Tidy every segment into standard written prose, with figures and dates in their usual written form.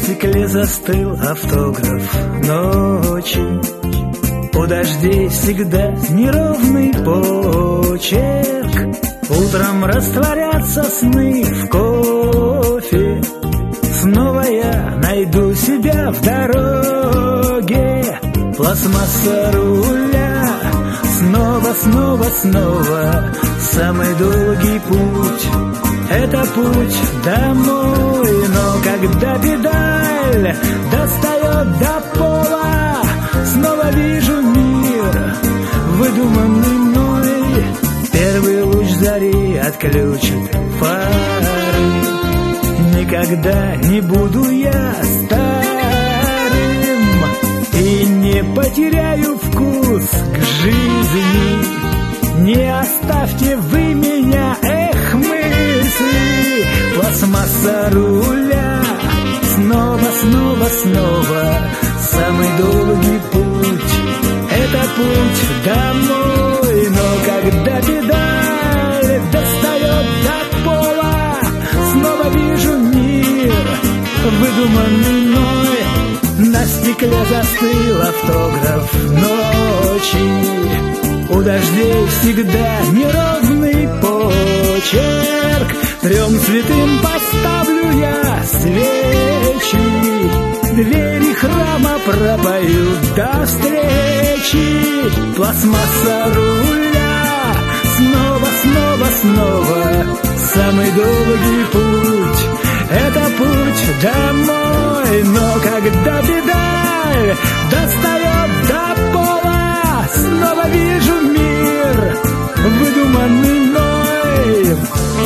стекле застыл автограф ночи. У дождей всегда неровный почерк. Утром растворятся сны в кофе. Снова я найду себя в дороге. Пластмасса руля. Снова, снова, снова. Самый долгий путь — это путь домой. Но когда педаль достает до пола, снова вижу мир, выдуманный мной. Первый луч зари отключит фары. Никогда не буду я старым и не потеряю вкус к жизни. Не оставьте вы меня, эх, мысли. Пластмасса руля. Снова, снова, снова. Самый долгий путь — это путь домой. Но когда педаль достает до пола, снова вижу мир, выдуманный мной. На стекле застыл автограф ночи. У дождей всегда неровный почерк. 3 святым поставлю я свечи. Двери храма пропою до встречи. Пластмасса руля. Снова, снова, снова. Самый долгий путь — это путь домой. Но когда педаль достает до пола, снова вижу мир, выдуманный мной.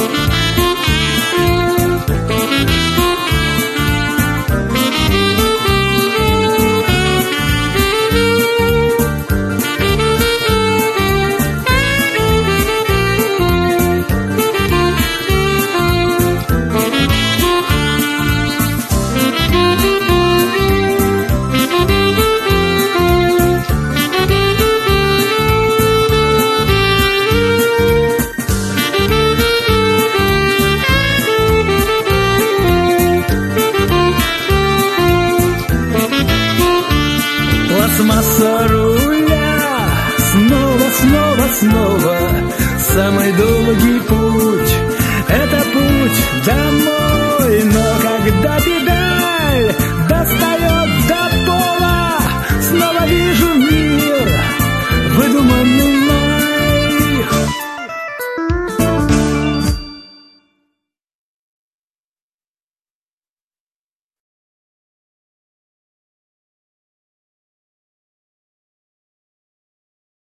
Пластмасса руля. Снова, снова, снова. Самый долгий путь — это путь домой. Но когда педаль достает до пола, снова вижу мир, выдуманный